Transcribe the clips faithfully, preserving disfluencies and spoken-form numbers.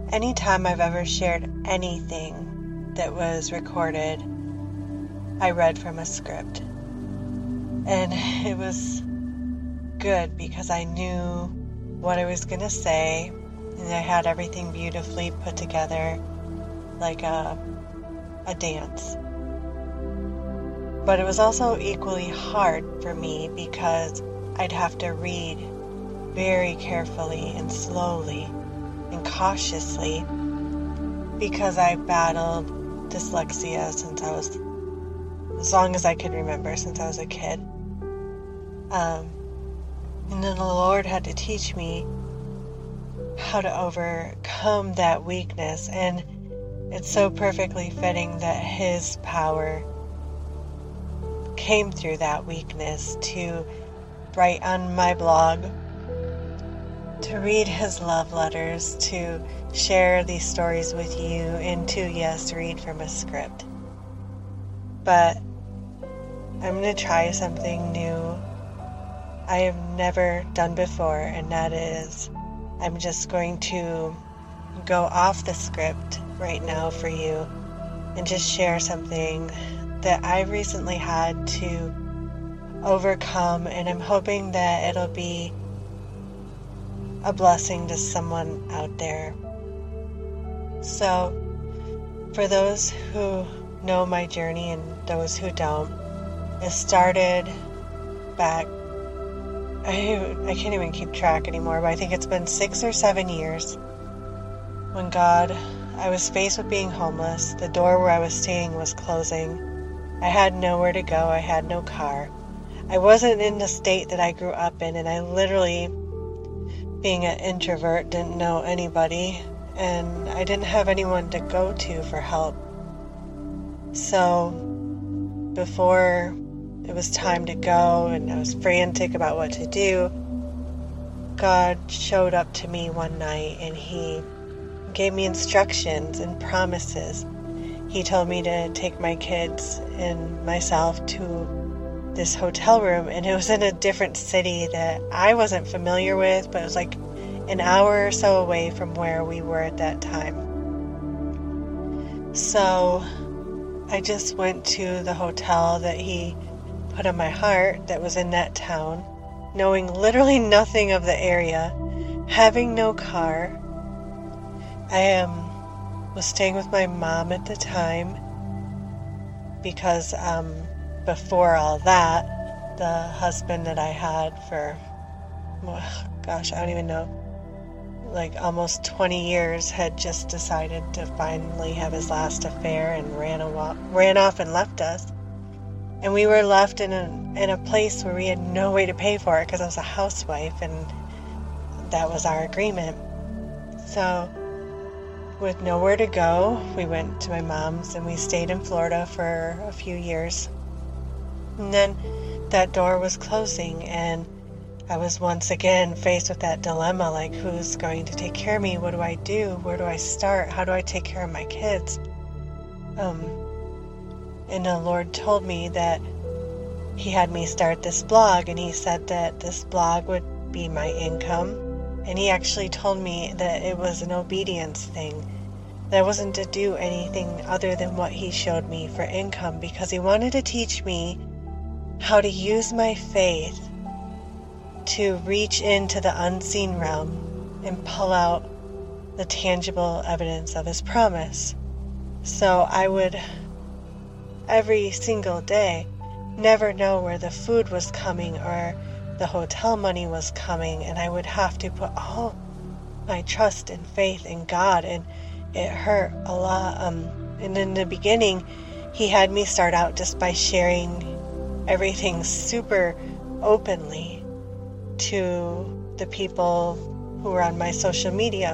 anytime I've ever shared anything that was recorded, I read from a script. And it was good because I knew what I was going to say, and I had everything beautifully put together like a, a dance. But it was also equally hard for me because I'd have to read very carefully and slowly and cautiously because I battled dyslexia since I was, as long as I could remember, since I was a kid. Um, and then the Lord had to teach me how to overcome that weakness, and it's so perfectly fitting that His power came through that weakness to write on my blog, to read His love letters, to share these stories with you, and to, yes, read from a script. But I'm going to try something new I have never done before, and that is I'm just going to go off the script right now for you and just share something that I recently had to overcome, and I'm hoping that it'll be a blessing to someone out there. So, for those who know my journey and those who don't, it started back, I, I can't even keep track anymore, but I think it's been six or seven years when God, I was faced with being homeless. The door where I was staying was closing. I had nowhere to go. I had no car. I wasn't in the state that I grew up in, and I literally, being an introvert, didn't know anybody, and I didn't have anyone to go to for help. So, before it was time to go, and I was frantic about what to do, God showed up to me one night, and He gave me instructions and promises. He told me to take my kids and myself to this hotel room, and it was in a different city that I wasn't familiar with, but it was like an hour or so away from where we were at that time. So I just went to the hotel that He put on my heart that was in that town, knowing literally nothing of the area, having no car. I um, was staying with my mom at the time because um, before all that, the husband that I had for, well, gosh, I don't even know, like almost twenty years had just decided to finally have his last affair and ran, a, ran off and left us. And we were left in a, in a place where we had no way to pay for it because I was a housewife, and that was our agreement. So, with nowhere to go, we went to my mom's, and we stayed in Florida for a few years. And then that door was closing, and I was once again faced with that dilemma, like, who's going to take care of me? What do I do? Where do I start? How do I take care of my kids? Um, and the Lord told me that He had me start this blog, and He said that this blog would be my income. And He actually told me that it was an obedience thing, that I wasn't to do anything other than what He showed me for income, because He wanted to teach me how to use my faith to reach into the unseen realm and pull out the tangible evidence of His promise. So I would, every single day, never know where the food was coming or the hotel money was coming, and I would have to put all my trust and faith in God, and it hurt a lot. Um, and in the beginning, He had me start out just by sharing everything super openly to the people who were on my social media.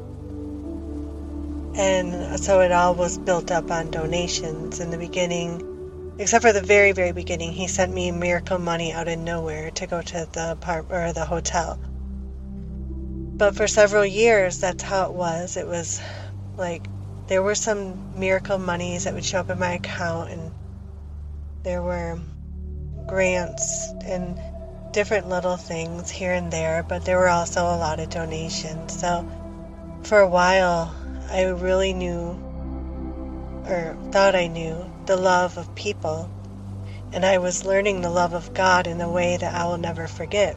And so it all was built up on donations in the beginning. Except for the very, very beginning, He sent me miracle money out of nowhere to go to the apartment or the hotel. But for several years, that's how it was. It was like there were some miracle monies that would show up in my account, and there were grants and different little things here and there, but there were also a lot of donations. So for a while, I really knew, or thought I knew, the love of people, and I was learning the love of God in a way that I will never forget.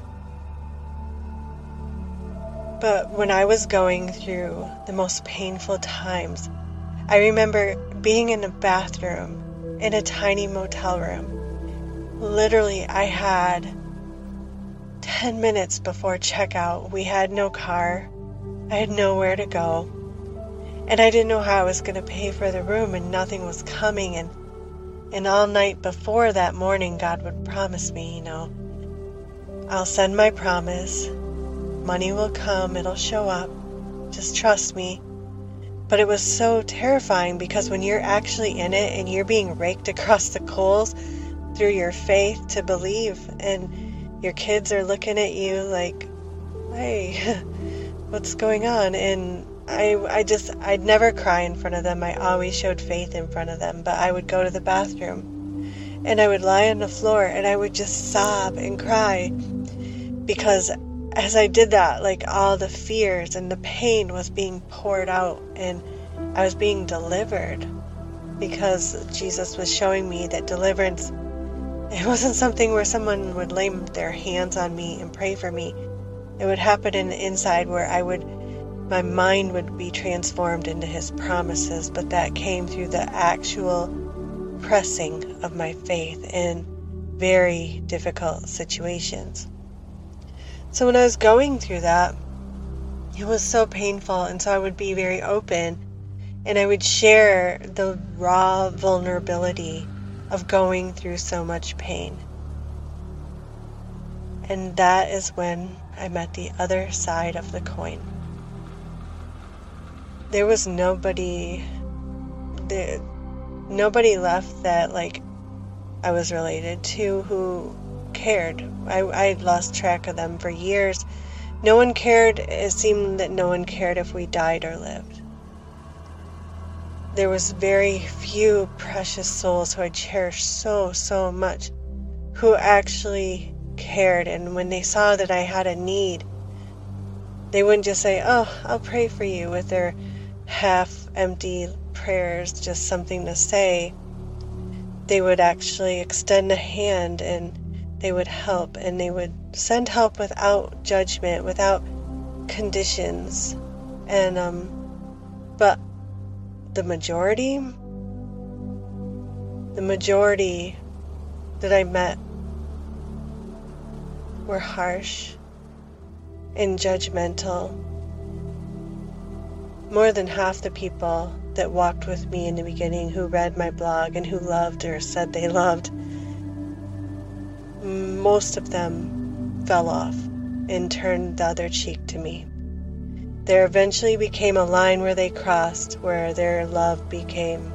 But when I was going through the most painful times, I remember being in a bathroom in a tiny motel room. Literally, I had ten minutes before checkout. We had no car. I had nowhere to go. And I didn't know how I was going to pay for the room, and nothing was coming. And, and all night before that morning, God would promise me, you know, I'll send my promise. Money will come. It'll show up. Just trust me. But it was so terrifying because when you're actually in it and you're being raked across the coals through your faith to believe, and your kids are looking at you like, hey, what's going on? And I, I just, I'd never cry in front of them. I always showed faith in front of them. But I would go to the bathroom and I would lie on the floor and I would just sob and cry because as I did that, like all the fears and the pain was being poured out, and I was being delivered because Jesus was showing me that deliverance, it wasn't something where someone would lay their hands on me and pray for me. It would happen in the inside where I would, my mind would be transformed into His promises, but that came through the actual pressing of my faith in very difficult situations. So when I was going through that, it was so painful, and so I would be very open, and I would share the raw vulnerability of going through so much pain. And that is when I met the other side of the coin. There was nobody, there, nobody left that like I was related to who cared. I I had lost track of them for years. No one cared. It seemed that no one cared if we died or lived. There was very few precious souls who I cherished so, so much, who actually cared. And when they saw that I had a need, they wouldn't just say, oh, I'll pray for you, with their half-empty prayers, just something to say. They would actually extend a hand, and they would help, and they would send help without judgment, without conditions. And um but the majority the majority that I met were harsh and judgmental. More than half the people that walked with me in the beginning, who read my blog and who loved or said they loved, most of them fell off and turned the other cheek to me. There eventually became a line where they crossed, where their love became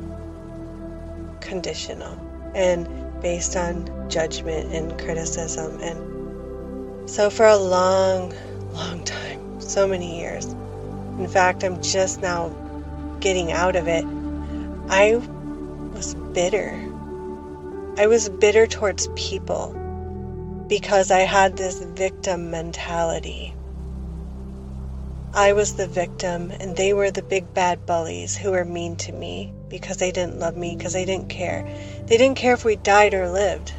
conditional and based on judgment and criticism. And so for a long, long time, so many years, in fact, I'm just now getting out of it, I was bitter. I was bitter towards people because I had this victim mentality. I was the victim, and they were the big bad bullies who were mean to me because they didn't love me, because they didn't care. They didn't care if we died or lived.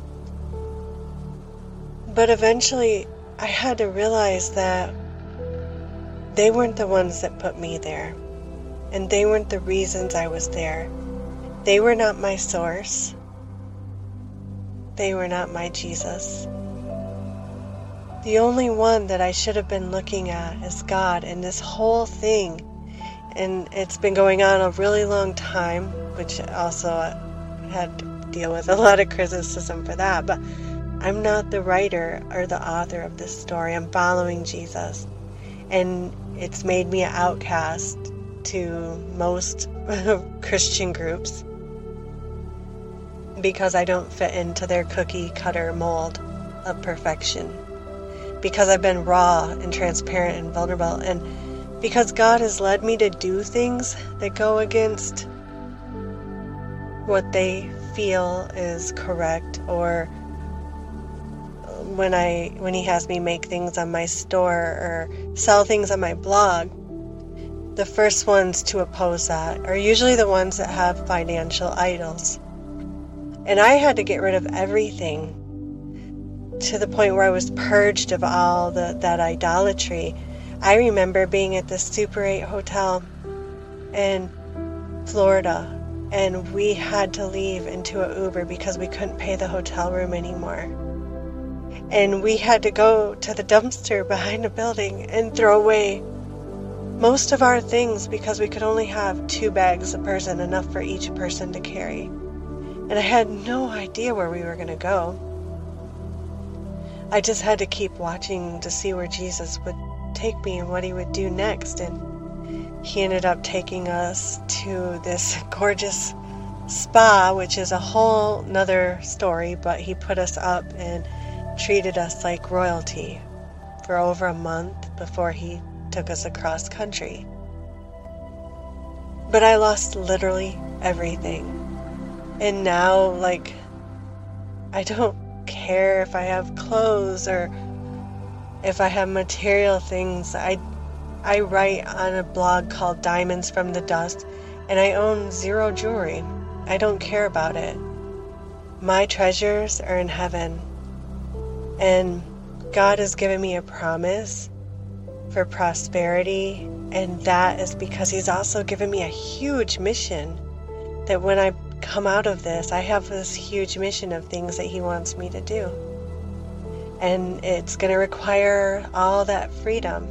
But eventually, I had to realize that they weren't the ones that put me there, and they weren't the reasons I was there. They were not my source. They were not my Jesus. The only one that I should have been looking at is God. And this whole thing, and it's been going on a really long time, which also had to deal with a lot of criticism for that, but I'm not the writer or the author of this story. I'm following Jesus, and it's made me an outcast to most Christian groups because I don't fit into their cookie cutter mold of perfection, because I've been raw and transparent and vulnerable, and because God has led me to do things that go against what they feel is correct, or when I when he has me make things on my store or sell things on my blog, the first ones to oppose that are usually the ones that have financial idols. And I had to get rid of everything to the point where I was purged of all the, that idolatry. I remember being at the Super eight Hotel in Florida, and we had to leave into an Uber because we couldn't pay the hotel room anymore. And we had to go to the dumpster behind a building and throw away most of our things because we could only have two bags a person, enough for each person to carry. And I had no idea where we were going to go. I just had to keep watching to see where Jesus would take me and what he would do next. And he ended up taking us to this gorgeous spa, which is a whole nother story, but he put us up and treated us like royalty for over a month before he took us across country. But I lost literally everything. And now, like, I don't care if I have clothes or if I have material things. I I write on a blog called Diamonds from the Dust, and I own zero jewelry. I don't care about it. My treasures are in heaven. And God has given me a promise for prosperity, and that is because he's also given me a huge mission, that when I come out of this, I have this huge mission of things that he wants me to do. And it's going to require all that freedom.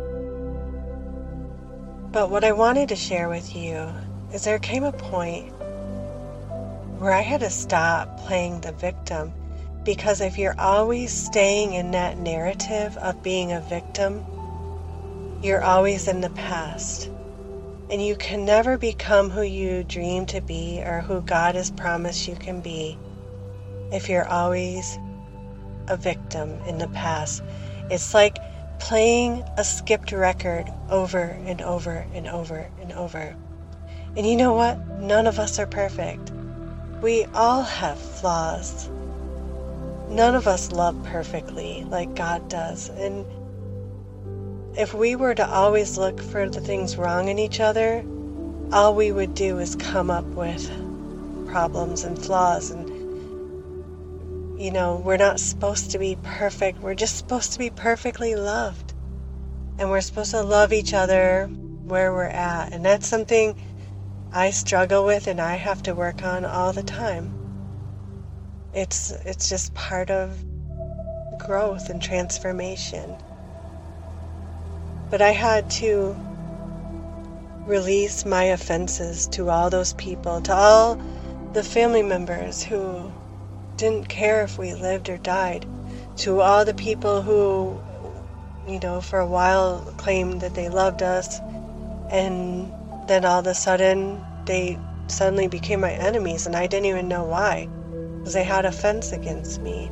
But what I wanted to share with you is there came a point where I had to stop playing the victim, because if you're always staying in that narrative of being a victim, you're always in the past. And you can never become who you dream to be or who God has promised you can be if you're always a victim in the past. It's like playing a skipped record over and over and over and over. And you know what? None of us are perfect. We all have flaws. None of us love perfectly like God does. And if we were to always look for the things wrong in each other, all we would do is come up with problems and flaws. And, you know, we're not supposed to be perfect. We're just supposed to be perfectly loved. And we're supposed to love each other where we're at. And that's something I struggle with and I have to work on all the time. It's it's just part of growth and transformation. But I had to release my offenses to all those people, to all the family members who didn't care if we lived or died, to all the people who, you know, for a while claimed that they loved us, and then all of a sudden they suddenly became my enemies, and I didn't even know why, because they had offense against me.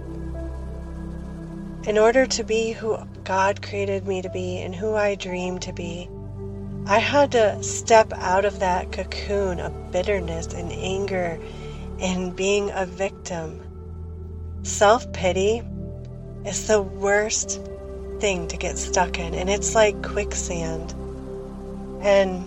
In order to be who God created me to be and who I dreamed to be, I had to step out of that cocoon of bitterness and anger and being a victim. Self-pity is the worst thing to get stuck in, and it's like quicksand. And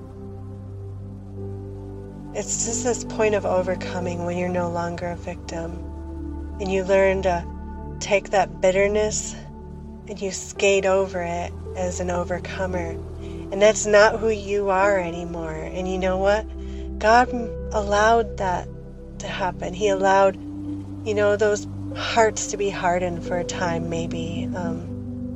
it's just this point of overcoming when you're no longer a victim, and you learn to take that bitterness and you skate over it as an overcomer. And that's not who you are anymore. And you know what? God allowed that to happen. He allowed, you know, those hearts to be hardened for a time, maybe, um,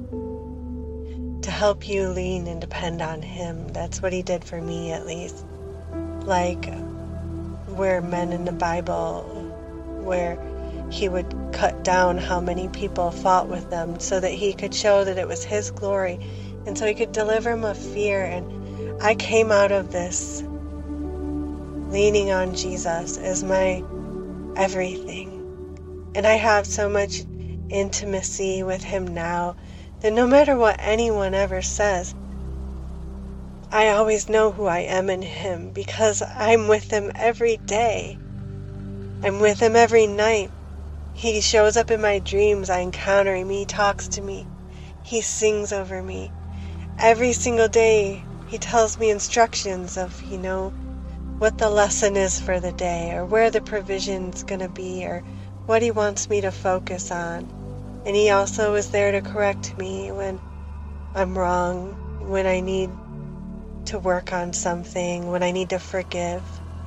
to help you lean and depend on him. That's what he did for me, at least. Like where men in the Bible, where he would cut down how many people fought with them so that he could show that it was his glory, and so he could deliver them of fear. And I came out of this leaning on Jesus as my everything. And I have so much intimacy with him now that no matter what anyone ever says, I always know who I am in him, because I'm with him every day. I'm with him every night. He shows up in my dreams. I encounter him. He talks to me. He sings over me. Every single day He tells me instructions of, you know, what the lesson is for the day, or where the provision's going to be, or what he wants me to focus on. And he also is there to correct me when I'm wrong, when I need to work on something, when I need to forgive.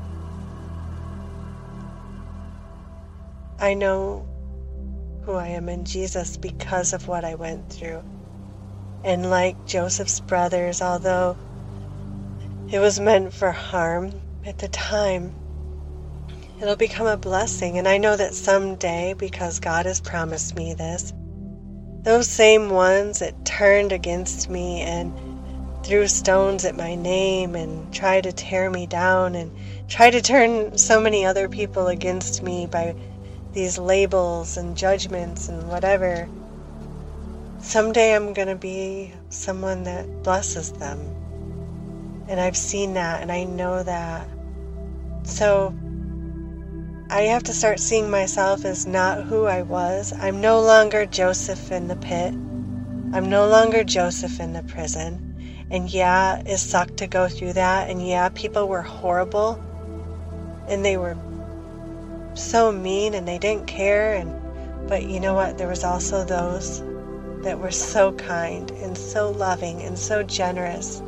I know who I am in Jesus because of what I went through. And like Joseph's brothers, although it was meant for harm at the time, it'll become a blessing. And I know that someday, because God has promised me this, those same ones that turned against me and threw stones at my name and tried to tear me down and tried to turn so many other people against me by these labels and judgments and whatever, someday I'm going to be someone that blesses them. And I've seen that and I know that. So I have to start seeing myself as not who I was. I'm no longer Joseph in the pit. I'm no longer Joseph in the prison. And yeah, it sucked to go through that. And yeah, people were horrible. And they were so mean and they didn't care. And but you know what? There was also those that were so kind and so loving and so generous.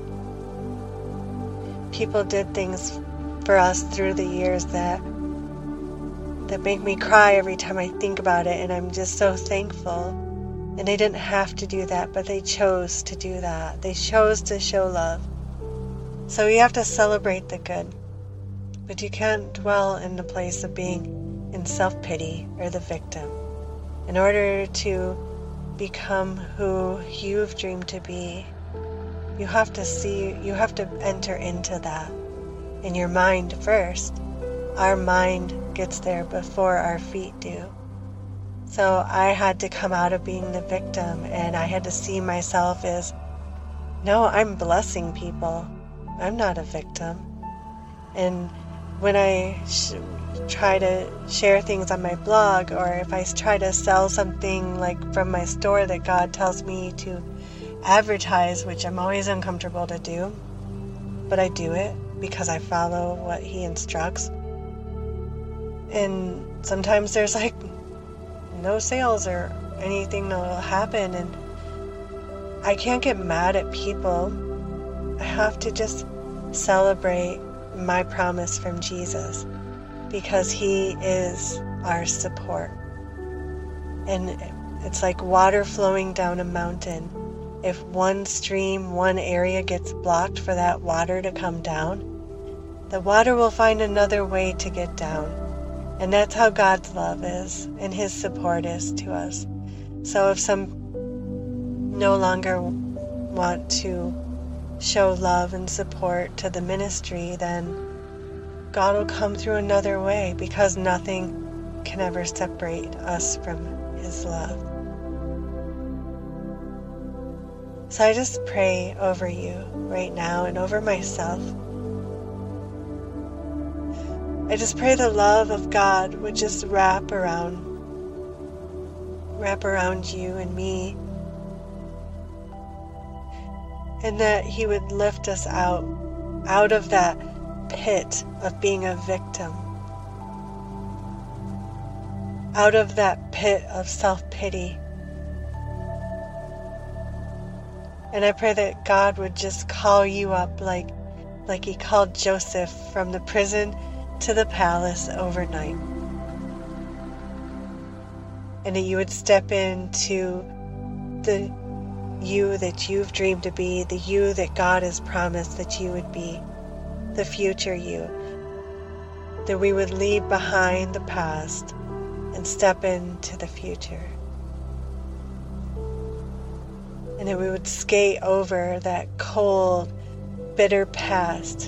People did things for us through the years that that make me cry every time I think about it, and I'm just so thankful. And they didn't have to do that, but they chose to do that. They chose to show love. So you have to celebrate the good, but you can't dwell in the place of being in self-pity or the victim. In order to become who you've dreamed to be, you have to see, you have to enter into that in your mind first. Our mind gets there before our feet do. So I had to come out of being the victim, and I had to see myself as, no, I'm blessing people. I'm not a victim. And when I sh- try to share things on my blog, or if I try to sell something like from my store that God tells me to advertise, which I'm always uncomfortable to do, but I do it because I follow what He instructs. And sometimes there's like no sales or anything that'll happen, and I can't get mad at people. I have to just celebrate my promise from Jesus, because He is our support. And it's like water flowing down a mountain. If one stream, one area gets blocked for that water to come down, the water will find another way to get down. And that's how God's love is, and His support is to us. So if some no longer want to show love and support to the ministry, then God will come through another way, because nothing can ever separate us from His love. So I just pray over you right now and over myself. I just pray the love of God would just wrap around, wrap around you and me, and that He would lift us out, out of that pit of being a victim, out of that pit of self-pity. And I pray that God would just call you up like, like He called Joseph from the prison to the palace overnight. And that you would step into the you that you've dreamed to be, the you that God has promised that you would be, the future you. That we would leave behind the past and step into the future. And that we would skate over that cold, bitter past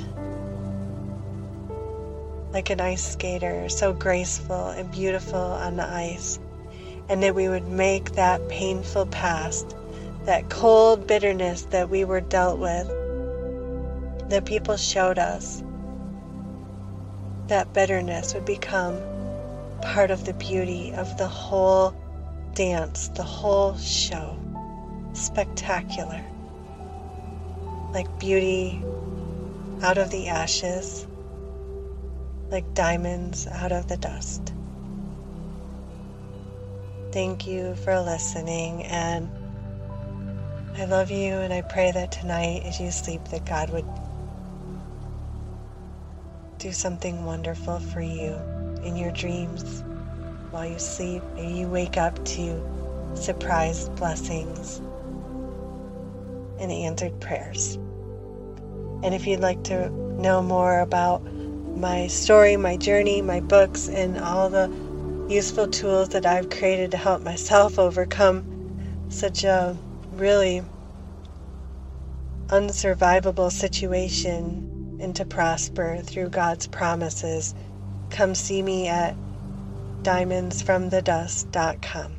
like an ice skater, so graceful and beautiful on the ice. And that we would make that painful past, that cold bitterness that we were dealt with, that people showed us, that bitterness would become part of the beauty of the whole dance, the whole show. Spectacular. like beauty out of the ashes, like diamonds out of the dust. Thank you for listening, and I love you, and I pray that tonight as you sleep that God would do something wonderful for you in your dreams while you sleep. Maybe you wake up to surprise blessings and answered prayers. And if you'd like to know more about my story, my journey, my books, and all the useful tools that I've created to help myself overcome such a really unsurvivable situation and to prosper through God's promises, come see me at diamonds from the dust dot com.